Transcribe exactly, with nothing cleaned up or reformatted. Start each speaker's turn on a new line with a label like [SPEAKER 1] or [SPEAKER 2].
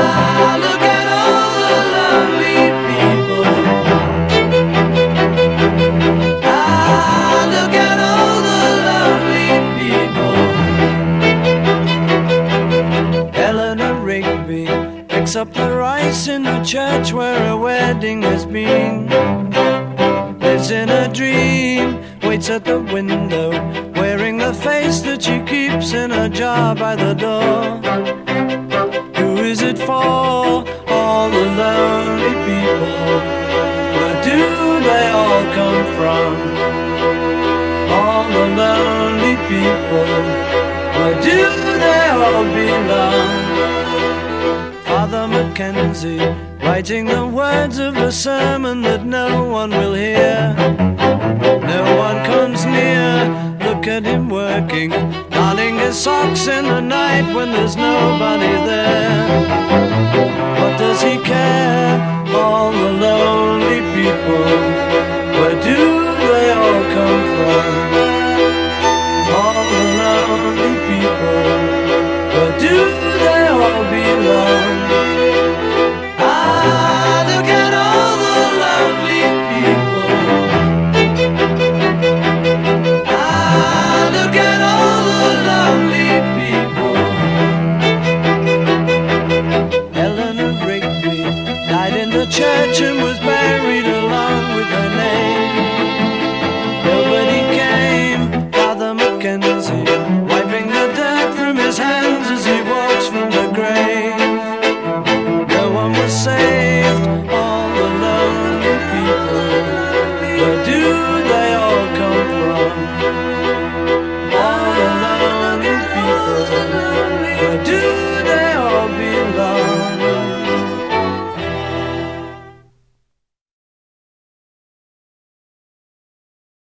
[SPEAKER 1] Ah, look at all the lonely people. Ah, look at all the lonely people. Eleanor Rigby picks up the rice in the church where a wedding has been. Lives in a dream, waits at the window, wearing the face that she keeps in a jar by the door. Who is it for? All the lonely people. Where do they all come from? All the lonely people. Where do they all belong? Father Mackenzie, writing the words of a sermon that no one will hear. No one comes near. Look at him working, darning his socks in the night when there's nobody there.